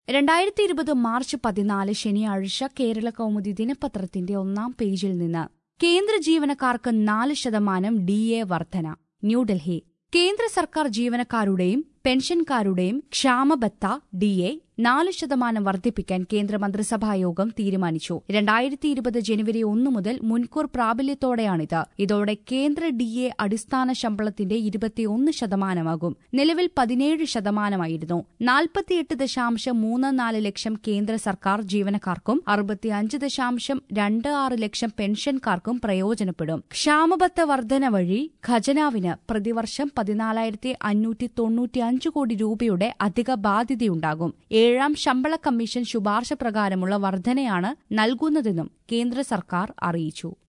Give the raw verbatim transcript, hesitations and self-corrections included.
രണ്ടായിരത്തി ഇരുപത് മാർച്ച് പതിനാല് ശനിയാഴ്ച കേരള കൗമുദി ദിനപത്രത്തിന്റെ ഒന്നാം പേജിൽ നിന്ന് കേന്ദ്ര ജീവനക്കാർക്ക് നാല് ശതമാനം ഡി എ വർധന. ന്യൂഡൽഹി. കേന്ദ്ര സർക്കാർ ജീവനക്കാരുടെയും പെൻഷൻകാരുടെയും ക്ഷാമബത്ത ഡി എ നാല് ശതമാനം വർദ്ധിപ്പിക്കാൻ കേന്ദ്രമന്ത്രിസഭായോഗം തീരുമാനിച്ചു. രണ്ടായിരത്തി ഇരുപത് ജനുവരി ഒന്ന് മുതൽ മുൻകൂർ പ്രാബല്യത്തോടെയാണിത്. ഇതോടെ കേന്ദ്ര ഡി എ അടിസ്ഥാന ശമ്പളത്തിന്റെ ഇരുപത്തിയൊന്ന് ശതമാനമാകും. നിലവിൽ പതിനേഴ് ശതമാനമായിരുന്നു. നാൽപ്പത്തിയെട്ട് ദശാംശം മൂന്ന് നാല് ലക്ഷം കേന്ദ്ര സർക്കാർ ജീവനക്കാർക്കും അറുപത്തിയഞ്ച് ദശാംശം രണ്ട് ആറ് ലക്ഷം പെൻഷൻകാർക്കും പ്രയോജനപ്പെടും. ക്ഷാമബത്ത വർധന വഴി ഖജനാവിന് പ്രതിവർഷം പതിനാലായിരത്തി അഞ്ഞൂറ്റി തൊണ്ണൂറ്റിയഞ്ച് കോടി രൂപയുടെ അധിക ബാധ്യതയുണ്ടാകും. ഏഴാം ശമ്പള കമ്മീഷൻ ശുപാർശ പ്രകാരമുള്ള വർധനയാണ് നൽകുന്നതെന്നും കേന്ദ്ര സർക്കാർ അറിയിച്ചു.